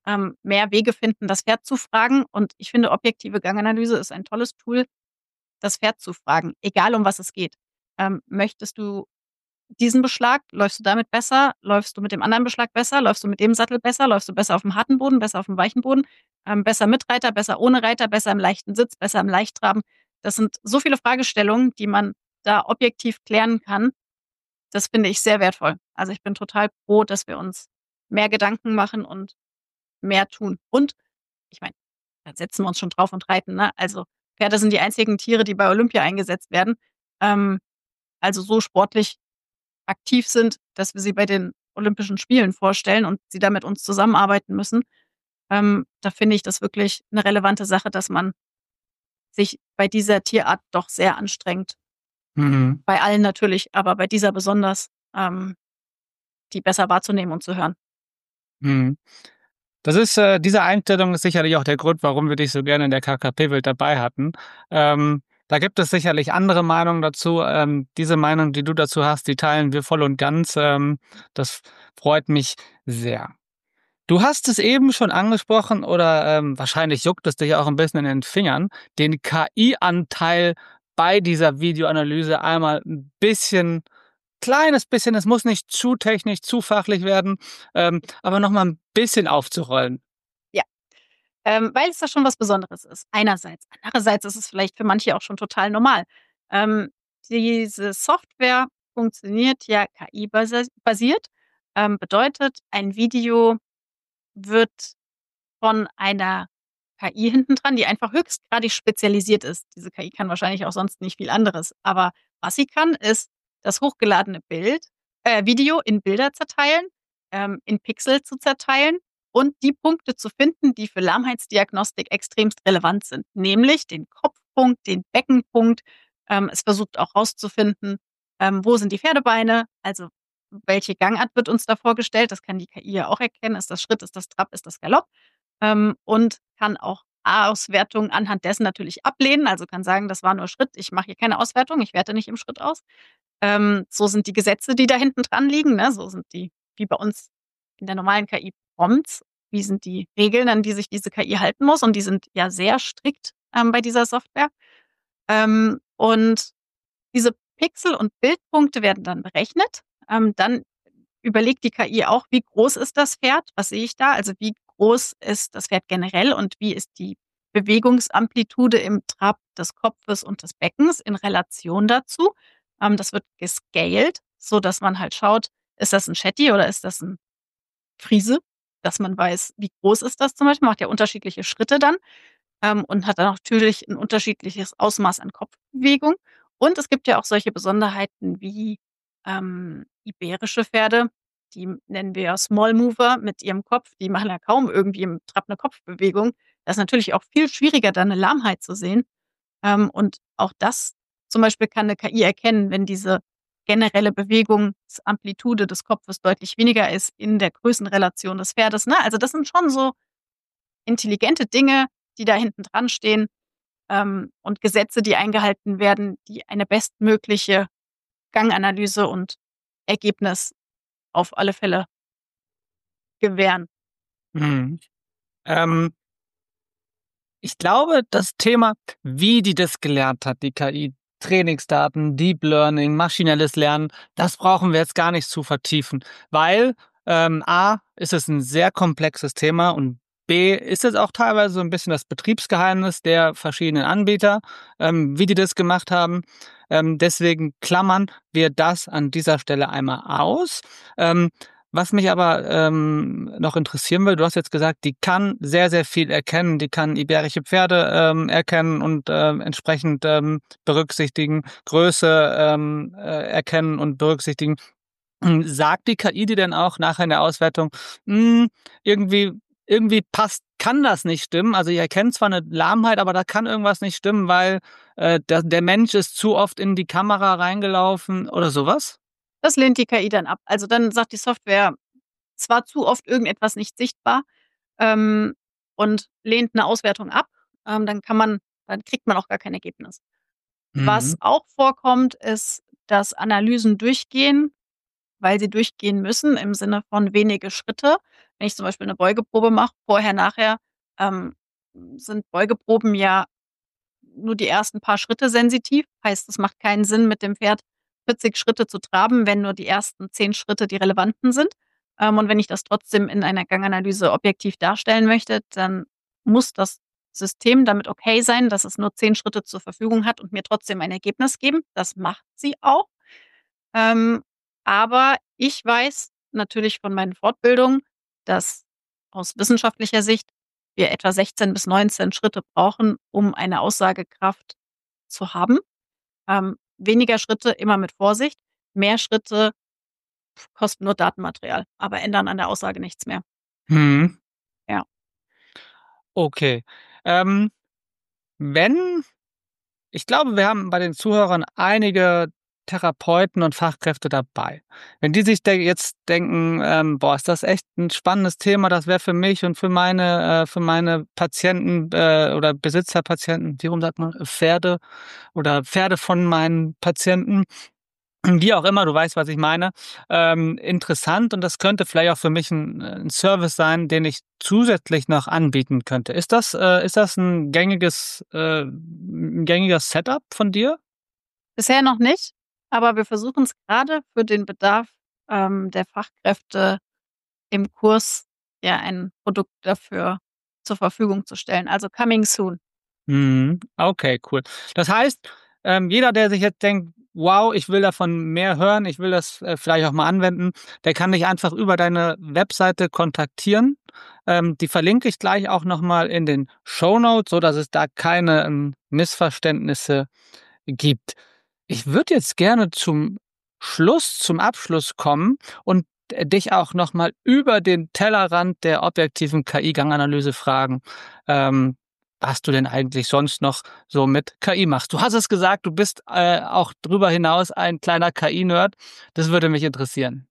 ähm, mehr Wege finden, das Pferd zu fragen. Und ich finde, objektive Ganganalyse ist ein tolles Tool, das Pferd zu fragen, egal um was es geht. Ähm, möchtest du diesen Beschlag? Läufst du damit besser? Läufst du mit dem anderen Beschlag besser? Läufst du mit dem Sattel besser? Läufst du besser auf dem harten Boden, besser auf dem weichen Boden? Ähm, besser mit Reiter, besser ohne Reiter, besser im leichten Sitz, besser im Leichttraben? Das sind so viele Fragestellungen, die man da objektiv klären kann. Das finde ich sehr wertvoll. Also ich bin total froh, dass wir uns mehr Gedanken machen und mehr tun. Und ich meine, da setzen wir uns schon drauf und reiten. Ne? Also Pferde sind die einzigen Tiere, die bei Olympia eingesetzt werden. Ähm, also so sportlich aktiv sind, dass wir sie bei den Olympischen Spielen vorstellen und sie da mit uns zusammenarbeiten müssen. Ähm, da finde ich das wirklich eine relevante Sache, dass man sich bei dieser Tierart doch sehr anstrengt. Mhm. Bei allen natürlich, aber bei dieser besonders, ähm, die besser wahrzunehmen und zu hören. Mhm. Das ist, äh, diese Einstellung ist sicherlich auch der Grund, warum wir dich so gerne in der K K P-Welt dabei hatten. Ähm, da gibt es sicherlich andere Meinungen dazu. Ähm, diese Meinung, die du dazu hast, die teilen wir voll und ganz. Ähm, das freut mich sehr. Du hast es eben schon angesprochen oder ähm, wahrscheinlich juckt es dich auch ein bisschen in den Fingern, den K I-Anteil bei dieser Videoanalyse einmal ein bisschen kleines bisschen, es muss nicht zu technisch, zu fachlich werden, ähm, aber noch mal 'n bisschen aufzurollen. Ja, ähm, weil es da schon was Besonderes ist, einerseits. Andererseits ist es vielleicht für manche auch schon total normal. Ähm, diese Software funktioniert ja K I-basa basiert, ähm, bedeutet, ein Video wird von einer K I hinten dran, die einfach höchstgradig spezialisiert ist. Diese K I kann wahrscheinlich auch sonst nicht viel anderes. Aber was sie kann, ist das hochgeladene Bild, äh, Video in Bilder zerteilen, ähm, in Pixel zu zerteilen und die Punkte zu finden, die für Lahmheitsdiagnostik extremst relevant sind, nämlich den Kopfpunkt, den Beckenpunkt. Ähm, es versucht auch rauszufinden, ähm, wo sind die Pferdebeine, also welche Gangart wird uns da vorgestellt. Das kann die K I ja auch erkennen. Ist das Schritt, ist das Trab, ist das Galopp? Ähm, und kann auch Auswertungen anhand dessen natürlich ablehnen. Also kann sagen, das war nur Schritt, ich mache hier keine Auswertung, ich werte nicht im Schritt aus. Ähm, so sind die Gesetze, die da hinten dran liegen. Ne? So sind die, wie bei uns in der normalen K I Prompts, wie sind die Regeln, an die sich diese K I halten muss. Und die sind ja sehr strikt ähm, bei dieser Software. Ähm, und diese Pixel und Bildpunkte werden dann berechnet. Ähm, dann überlegt die K I auch, wie groß ist das Pferd? Was sehe ich da? Also wie groß ist das Pferd generell und wie ist die Bewegungsamplitude im Trab des Kopfes und des Beckens in Relation dazu? Ähm, das wird gescaled, so dass man halt schaut, ist das ein Shetty oder ist das ein Friese? Dass man weiß, wie groß ist das zum Beispiel, macht ja unterschiedliche Schritte dann ähm, und hat dann natürlich ein unterschiedliches Ausmaß an Kopfbewegung. Und es gibt ja auch solche Besonderheiten wie ähm, iberische Pferde, die nennen wir ja Small Mover mit ihrem Kopf, die machen ja kaum irgendwie im Trab eine Kopfbewegung. Das ist natürlich auch viel schwieriger, da eine Lahmheit zu sehen. Ähm, und auch das zum Beispiel kann eine K I erkennen, wenn diese generelle Bewegungsamplitude des Kopfes deutlich weniger ist in der Größenrelation des Pferdes. Ne? Also das sind schon so intelligente Dinge, die da hinten dran stehen, ähm, und Gesetze, die eingehalten werden, die eine bestmögliche Ganganalyse und Ergebnis auf alle Fälle gewähren. Mhm. Ähm, ich glaube, das Thema, wie die das gelernt hat, die K I, Trainingsdaten, Deep Learning, maschinelles Lernen, das brauchen wir jetzt gar nicht zu vertiefen, weil ähm, A, ist es ein sehr komplexes Thema und B, ist es auch teilweise so ein bisschen das Betriebsgeheimnis der verschiedenen Anbieter, ähm, wie die das gemacht haben. Ähm, deswegen klammern wir das an dieser Stelle einmal aus. Ähm, Was mich aber ähm, noch interessieren will, du hast jetzt gesagt, die kann sehr, sehr viel erkennen. Die kann iberische Pferde ähm, erkennen und ähm, entsprechend ähm, berücksichtigen, Größe ähm, äh, erkennen und berücksichtigen. Hm, sagt die K I dir denn auch nachher in der Auswertung, hm, irgendwie, irgendwie passt, kann das nicht stimmen? Also ihr erkennt zwar eine Lahmheit, aber da kann irgendwas nicht stimmen, weil äh, der, der Mensch ist zu oft in die Kamera reingelaufen oder sowas? Das lehnt die K I dann ab. Also dann sagt die Software, es war zu oft irgendetwas nicht sichtbar, ähm, und lehnt eine Auswertung ab. Ähm, dann kann man dann kriegt man auch gar kein Ergebnis. Was Mhm. auch vorkommt, ist, dass Analysen durchgehen, weil sie durchgehen müssen im Sinne von wenige Schritte. wenn ich zum Beispiel eine Beugeprobe mache, vorher, nachher, ähm, sind Beugeproben ja nur die ersten paar Schritte sensitiv. Heißt, es macht keinen Sinn, mit dem Pferd vierzig Schritte zu traben, wenn nur die ersten zehn Schritte die relevanten sind. Ähm, und wenn ich das trotzdem in einer Ganganalyse objektiv darstellen möchte, dann muss das System damit okay sein, dass es nur zehn Schritte zur Verfügung hat und mir trotzdem ein Ergebnis geben. Das macht sie auch. Ähm, aber ich weiß natürlich von meinen Fortbildungen, dass aus wissenschaftlicher Sicht wir etwa sechzehn bis neunzehn Schritte brauchen, um eine Aussagekraft zu haben. Ähm, weniger Schritte immer mit Vorsicht. Mehr Schritte kosten nur Datenmaterial, aber ändern an der Aussage nichts mehr. Mhm. Ja. Okay. Ähm, wenn Ich glaube, wir haben bei den Zuhörern einige Therapeuten und Fachkräfte dabei. Wenn die sich de jetzt denken, ähm: „Boah, ist das echt ein spannendes Thema, das wäre für mich und für meine äh, für meine Patienten, äh, oder Besitzerpatienten“, wie rum sagt man? Pferde oder Pferde von meinen Patienten. Wie auch immer, du weißt, was ich meine. Ähm, interessant, und das könnte vielleicht auch für mich ein 'n Service sein, den ich zusätzlich noch anbieten könnte. Ist das äh, ist das ein gängiges äh, 'n gängiges Setup von dir? Bisher noch nicht, aber wir versuchen es gerade für den Bedarf, ähm, der Fachkräfte im Kurs, ja, ein Produkt dafür zur Verfügung zu stellen. Also coming soon. Mhm. Okay, cool. Das heißt, ähm, jeder, der sich jetzt denkt: „Wow, ich will davon mehr hören, ich will das, äh, vielleicht auch mal anwenden“, der kann dich einfach über deine Webseite kontaktieren. Ähm, die verlinke ich gleich auch noch mal in den Shownotes, sodass es da keine, ähm, Missverständnisse gibt. Ich würde jetzt gerne zum Schluss zum Abschluss kommen und, äh, dich auch noch mal über den Tellerrand der objektiven K I-Ganganalyse fragen, ähm, was du denn eigentlich sonst noch so mit K I machst. Du hast es gesagt, du bist, äh, auch drüber hinaus ein kleiner K I-Nerd. Das würde mich interessieren.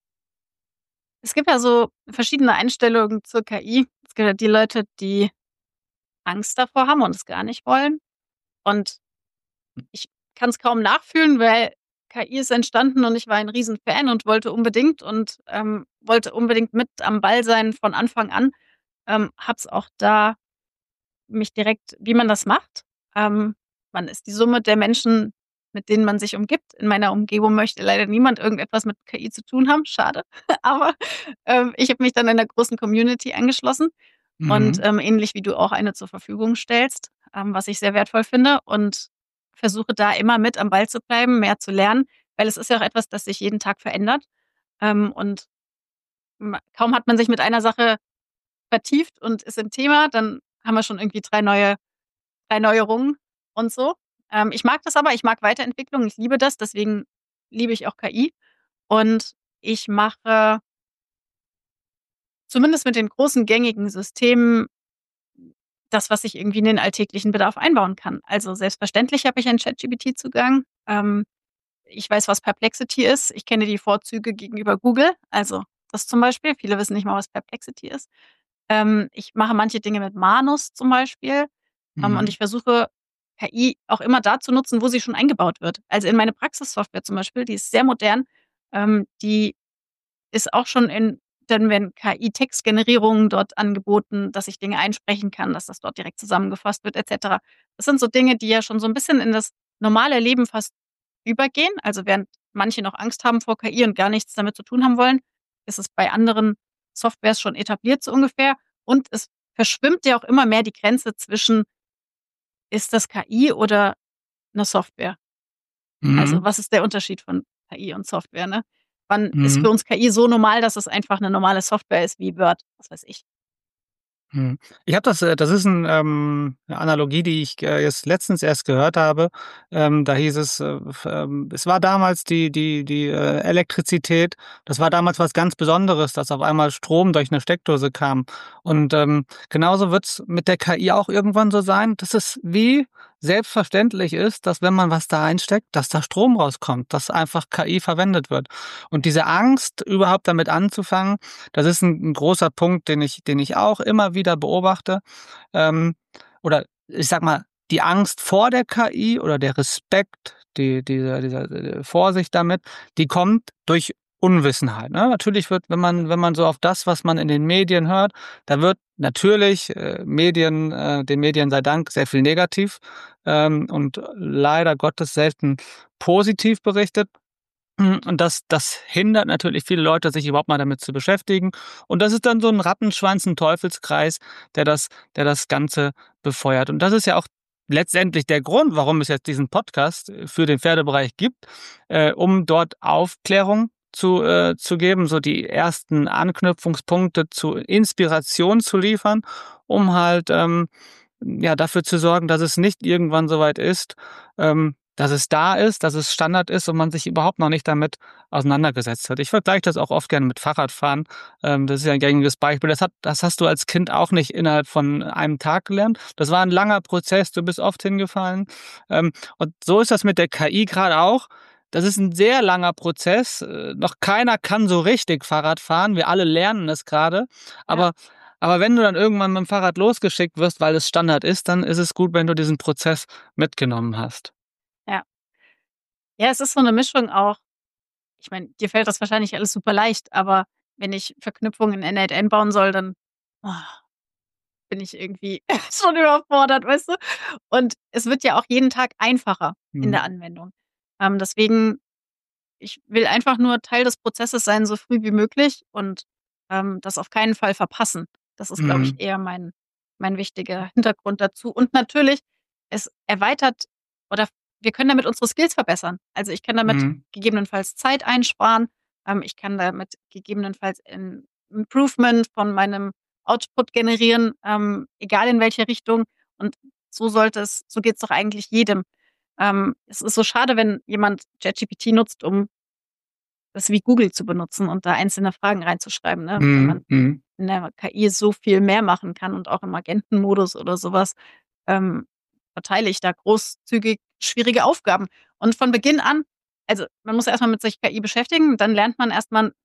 Es gibt ja so verschiedene Einstellungen zur K I. Es gibt ja die Leute, die Angst davor haben und es gar nicht wollen. Und ich kann es kaum nachfühlen, weil K I ist entstanden und ich war ein Riesenfan und wollte unbedingt und, ähm, wollte unbedingt mit am Ball sein von Anfang an. Ähm, habe es auch da mich direkt wie man das macht. Ähm, man ist die Summe der Menschen, mit denen man sich umgibt. In meiner Umgebung möchte leider niemand irgendetwas mit K I zu tun haben, schade. Aber, ähm, ich habe mich dann einer großen Community angeschlossen und, Mhm. ähm, ähnlich wie du auch eine zur Verfügung stellst, ähm, was ich sehr wertvoll finde und versuche da immer mit am Ball zu bleiben, mehr zu lernen, weil es ist ja auch etwas, das sich jeden Tag verändert. Ähm, und ma kaum hat man sich mit einer Sache vertieft und ist im Thema, dann haben wir schon irgendwie drei neue drei Neuerungen und so. Ähm, ich mag das aber, ich mag Weiterentwicklung, ich liebe das, deswegen liebe ich auch K I. Und ich mache zumindest mit den großen gängigen Systemen das, was ich irgendwie in den alltäglichen Bedarf einbauen kann. Also, selbstverständlich habe ich einen ChatGPT-Zugang. Ähm, ich weiß, was Perplexity ist. Ich kenne die Vorzüge gegenüber Google. Also, das zum Beispiel. Viele wissen nicht mal, was Perplexity ist. Ähm, ich mache manche Dinge mit Manus zum Beispiel, ähm, und Mhm. ich versuche, K I auch immer da zu nutzen, wo sie schon eingebaut wird. Also, in meine Praxissoftware zum Beispiel, die ist sehr modern, ähm, die ist auch schon in dann werden K I-Textgenerierungen dort angeboten, dass ich Dinge einsprechen kann, dass das dort direkt zusammengefasst wird et cetera. Das sind so Dinge, die ja schon so 'n bisschen in das normale Leben fast übergehen. Also, während manche noch Angst haben vor K I und gar nichts damit zu tun haben wollen, ist es bei anderen Softwares schon etabliert so ungefähr. Und es verschwimmt ja auch immer mehr die Grenze zwischen: Ist das K I oder 'ne Software? Also, Mhm. was ist der Unterschied von K I und Software, ne? Wann ist Mhm. für uns K I so normal, dass es einfach 'ne normale Software ist wie Word, was weiß ich. Mhm. Ich habe das äh, das ist 'n ähm, 'ne Analogie, die ich, äh, jetzt letztens erst gehört habe. Ähm, da hieß es, äh, f ähm, es war damals die die die, äh, Elektrizität. Das war damals was ganz Besonderes, dass auf einmal Strom durch 'ne Steckdose kam. Und, ähm, genauso wird's mit der K I auch irgendwann so sein, dass es wie selbstverständlich ist, dass wenn man was da einsteckt, dass da Strom rauskommt, dass einfach K I verwendet wird. Und diese Angst, überhaupt damit anzufangen, das ist 'n 'n großer Punkt, den ich den ich auch immer wieder beobachte. Ähm, oder ich sage mal, die Angst vor der K I oder der Respekt, die diese dieser, äh, Vorsicht damit, die kommt durch Unwissenheit. Ne? Natürlich wird, wenn man, wenn man so auf das, was man in den Medien hört, da wird natürlich äh, Medien, äh, den Medien sei Dank, sehr viel negativ ähm, und leider Gottes selten positiv berichtet. Und das, das hindert natürlich viele Leute, sich überhaupt mal damit zu beschäftigen. Und das ist dann so ein Rattenschwanz, ein Teufelskreis, der das, der das Ganze befeuert. Und das ist ja auch letztendlich der Grund, warum es jetzt diesen Podcast für den Pferdebereich gibt, äh, um dort Aufklärung zu, äh, zu geben, so die ersten Anknüpfungspunkte zu Inspiration zu liefern, um halt ähm, ja dafür zu sorgen, dass es nicht irgendwann soweit ist, ähm, dass es da ist, dass es Standard ist und man sich überhaupt noch nicht damit auseinandergesetzt hat. Ich vergleiche das auch oft gerne mit Fahrradfahren. Ähm, das ist ja ein gängiges Beispiel. Das hat, das hast du als Kind auch nicht innerhalb von einem Tag gelernt. Das war ein langer Prozess. Du bist oft hingefallen. Ähm, und so ist das mit der K I gerade auch. Das ist ein sehr langer Prozess. Äh, noch keiner kann so richtig Fahrrad fahren. Wir alle lernen es gerade. Ja, Aber aber wenn du dann irgendwann mit dem Fahrrad losgeschickt wirst, weil es Standard ist, dann ist es gut, wenn du diesen Prozess mitgenommen hast. ja. Ja, es ist so 'ne Mischung auch. Ich meine, dir fällt das wahrscheinlich alles super leicht, aber wenn ich Verknüpfungen in N acht N bauen soll, dann, ah, bin ich irgendwie schon überfordert, weißt du? Und es wird ja auch jeden Tag einfacher in Mhm. der Anwendung. Ähm, deswegen, ich will einfach nur Teil des Prozesses sein, so früh wie möglich und, ähm, das auf keinen Fall verpassen. Das ist, glaube ich, Mhm. eher mein mein wichtiger Hintergrund dazu. Und natürlich, es erweitert oder wir können damit unsere Skills verbessern. Also, ich kann damit Mhm. gegebenenfalls Zeit einsparen. Ähm, ich kann damit gegebenenfalls 'n Improvement von meinem Output generieren, ähm, egal in welche Richtung. Und so sollte es so geht's doch eigentlich jedem. Ähm, es ist so schade, wenn jemand ChatGPT nutzt, um das wie Google zu benutzen und da einzelne Fragen reinzuschreiben, ne? Wenn man Mhm. Mhm. in der K I so viel mehr machen kann und auch im Agentenmodus oder so was, ähm, verteile ich da großzügig schwierige Aufgaben. Und von Beginn an, also, man muss erst mal mit sich K I beschäftigen, dann lernt man erst mal.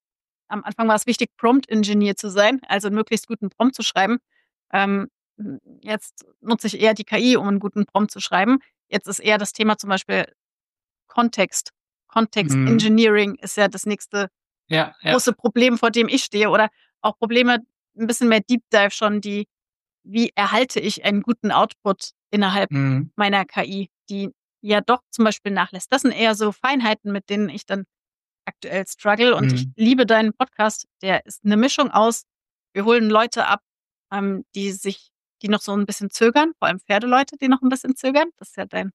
Am Anfang war es wichtig, Prompt Engineer zu sein, also 'n möglichst guten Prompt zu schreiben. Ähm, hm, jetzt nutze ich eher die K I, um 'n guten Prompt zu schreiben. Jetzt ist eher das Thema zum Beispiel Kontext. Kontext Mhm. Engineering ist ja das nächste Ja, ja. große Problem, vor dem ich stehe, oder auch Probleme 'n bisschen mehr Deep Dive schon, die wie erhalte ich einen guten Output innerhalb Mhm. meiner K I, die ja doch zum Beispiel nachlässt. Das sind eher so Feinheiten, mit denen ich dann aktuell struggle, und ich Mhm. liebe deinen Podcast. Der ist 'ne Mischung aus, wir holen Leute ab, ähm, die sich die noch so 'n bisschen zögern, vor allem Pferdeleute, die noch 'n bisschen zögern. Das ist ja dein,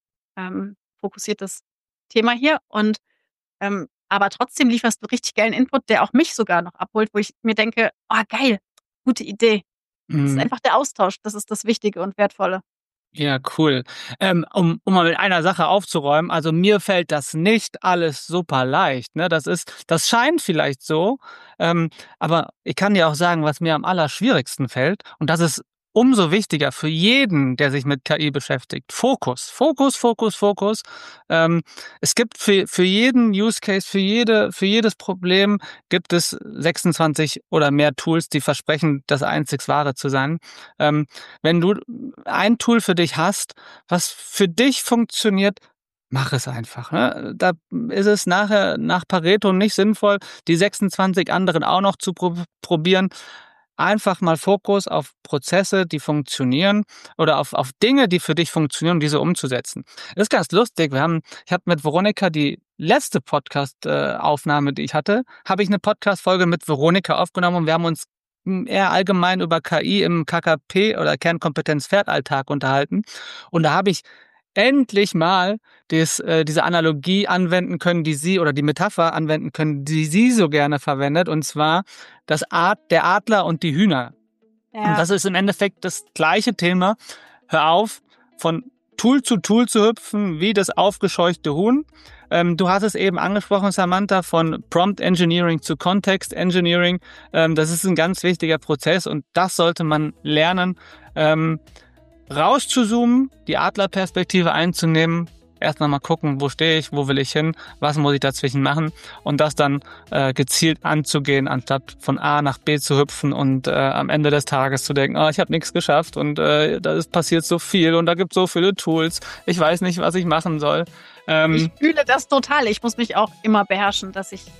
ähm, fokussiertes Thema hier, und, ähm aber trotzdem lieferst du richtig geilen Input, der auch mich sogar noch abholt, wo ich mir denke: „Oh, geil, gute Idee." Es ist Mhm. einfach der Austausch, das ist das Wichtige und Wertvolle. Ja, cool. Ähm, um um mal mit einer Sache aufzuräumen, also mir fällt das nicht alles super leicht, ne? Das ist das scheint vielleicht so, ähm, aber ich kann dir auch sagen, was mir am allerschwierigsten fällt, und das ist umso wichtiger für jeden, der sich mit K I beschäftigt. Fokus, Fokus, Fokus, Fokus. Ähm, es gibt für für jeden Use Case, für jede für jedes Problem gibt es sechsundzwanzig oder mehr Tools, die versprechen, das einzig Wahre zu sein. Ähm, wenn du ein Tool für dich hast, was für dich funktioniert, mach es einfach, ne? Da ist es nachher nach Pareto nicht sinnvoll, die sechsundzwanzig anderen auch noch zu prob probieren. Einfach mal Fokus auf Prozesse, die funktionieren, oder auf auf Dinge, die für dich funktionieren, diese umzusetzen. Das ist ganz lustig. Wir haben ich habe mit Veronika die letzte Podcast äh, Aufnahme, die ich hatte, habe ich eine Podcast-Folge mit Veronika aufgenommen, und wir haben uns hm, eher allgemein über K I im K K P oder Kernkompetenz-Pferdalltag unterhalten. Und da habe ich endlich mal des, äh, diese Analogie anwenden können, die sie oder die Metapher anwenden können, die sie so gerne verwendet, und zwar das Ad, der Adler und die Hühner. Und Ja, das ist im Endeffekt das gleiche Thema. Hör auf, von Tool zu Tool zu hüpfen, wie das aufgescheuchte Huhn. Ähm, du hast es eben angesprochen, Samantha, von Prompt Engineering zu Context Engineering. Ähm, das ist ein ganz wichtiger Prozess, und das sollte man lernen, ähm, rauszuzoomen, die Adlerperspektive einzunehmen. Erstmal mal gucken, wo stehe ich, wo will ich hin, was muss ich dazwischen machen, und das dann äh, gezielt anzugehen, anstatt von A nach B zu hüpfen und äh, am Ende des Tages zu denken, ah, ich habe nichts geschafft und äh, da ist passiert so viel und da gibt es so viele Tools, ich weiß nicht, was ich machen soll. ich Ähm, fühle das total. Ich muss mich auch immer beherrschen, dass ich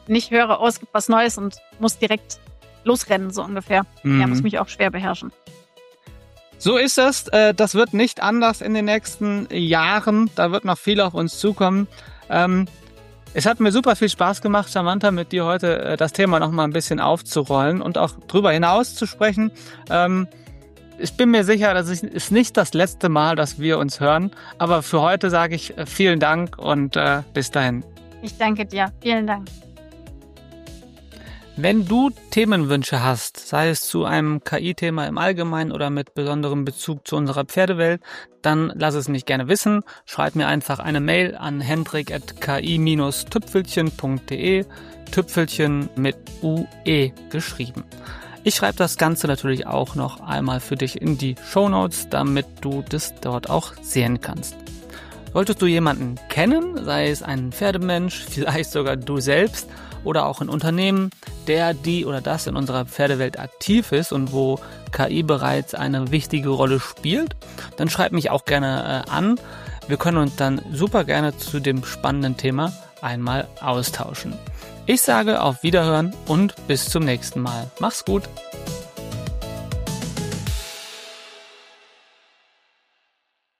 nicht höre, oh, es gibt was Neues und muss direkt losrennen, so ungefähr. Mhm. Ja, muss mich auch schwer beherrschen. So ist es. Äh, das wird nicht anders in den nächsten Jahren. Da wird noch viel auf uns zukommen. Ähm, es hat mir super viel Spaß gemacht, Samantha, mit dir heute äh, das Thema noch mal ein bisschen aufzurollen und auch drüber hinaus zu sprechen. Ähm, ich bin mir sicher, das ist nicht das letzte Mal, dass wir uns hören. Aber für heute sage ich äh, vielen Dank und äh, bis dahin. Ich danke dir. Vielen Dank. Wenn du Themenwünsche hast, sei es zu einem K I-Thema im Allgemeinen oder mit besonderem Bezug zu unserer Pferdewelt, dann lass es mich gerne wissen. Schreib mir einfach eine Mail an hendrik at k i dash tüpfelchen punkt de, Tüpfelchen mit U E geschrieben. Ich schreibe das Ganze natürlich auch noch einmal für dich in die Shownotes, damit du das dort auch sehen kannst. Solltest du jemanden kennen, sei es ein Pferdemensch, vielleicht sogar du selbst, oder auch ein Unternehmen, der, die oder das in unserer Pferdewelt aktiv ist und wo K I bereits eine wichtige Rolle spielt, dann schreib mich auch gerne äh, an. Wir können uns dann super gerne zu dem spannenden Thema einmal austauschen. Ich sage auf Wiederhören und bis zum nächsten Mal. Mach's gut!